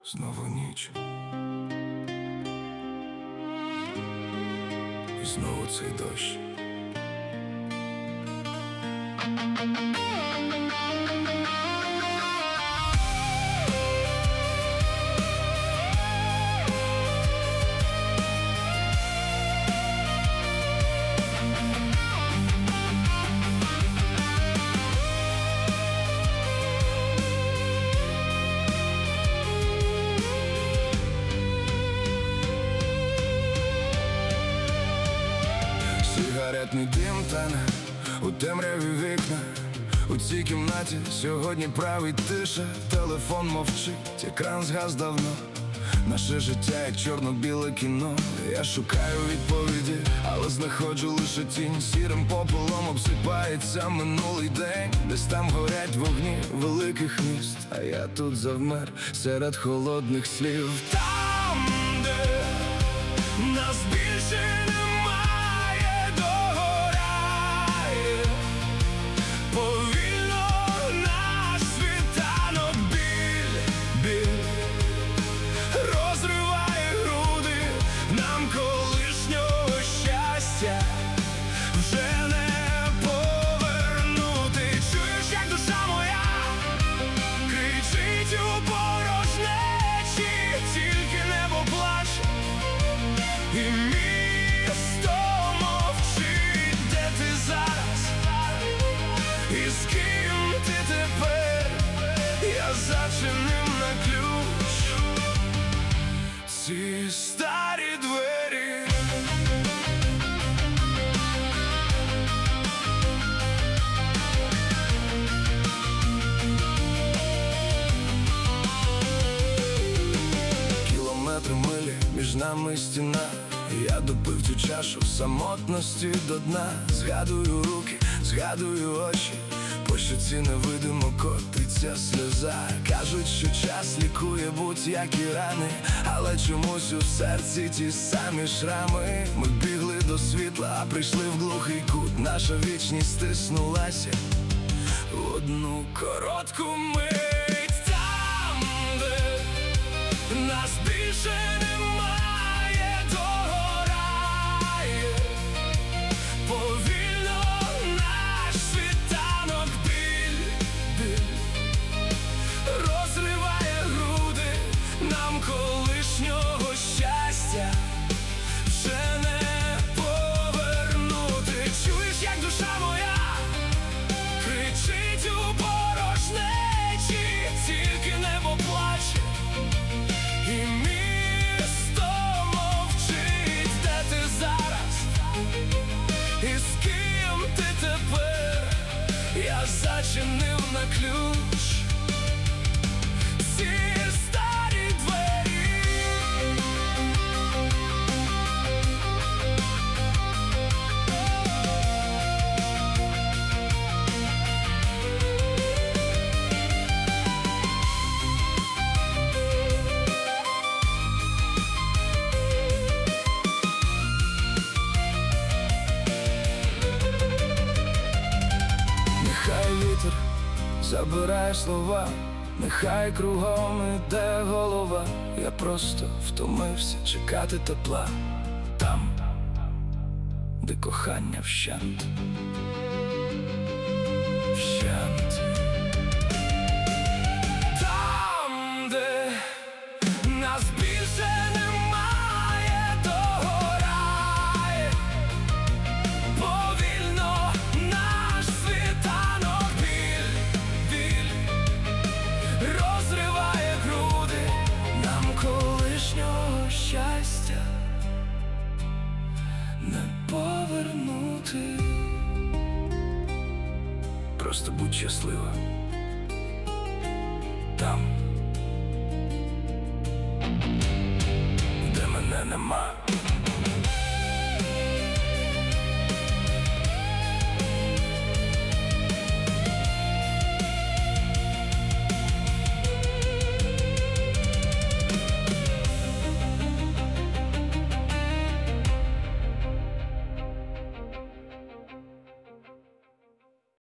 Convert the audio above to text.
Знову ніч. І знову цей дощ. Сигаретний дим тане у темряві вікна. У цій кімнаті сьогодні править тиша. Телефон мовчить, екран згас давно. Наше життя як чорно-біле кіно. Я шукаю відповіді, але знаходжу лише тінь. Сірим попелом обсипається минулий день. Десь там горять вогні великих міст, а я тут завмер серед холодних слів. Там, де нас більше немає, догорає повільно наш світанок. Біль розриває груди, нам колишнього щастя вже не повернути. Чуєш, як душа моя кричить у порожнечі, тільки небо плаче і місто мовчить. Де ти зараз? І з ким ти тепер? Я зачинив на ключ ці старі двері. Кілометри, милі, між нами стіна. Я допив цю чашу самотності до дна. Згадую руки, згадую очі, по щоці невидимо котиться сльоза. Кажуть, що час лікує будь-які рани, але чомусь у серці ті самі шрами. Ми бігли до світла, а прийшли в глухий кут. Наша вічність стиснулася в одну коротку мить. Там, де нас більше немає, догорає повільно наш світанок. Біль розриває груди, нам колишнього щастя вже не повернути. Чуєш, як душа моя кричить у порожнечі, тільки небо плаче і місто мовчить. Де ти зараз? І з ким ти тепер? Я зачинив на ключ ці старі двері. Нехай вітер забирає слова, нехай кругом іде голова. Я просто втомився чекати тепла там, де кохання вщент. Вщент. Там, де нас більше немає, догорає повільно наш світанок. Біль розриває груди, нам колишнього щастя не повернути. Просто будь щаслива там, де мене нема.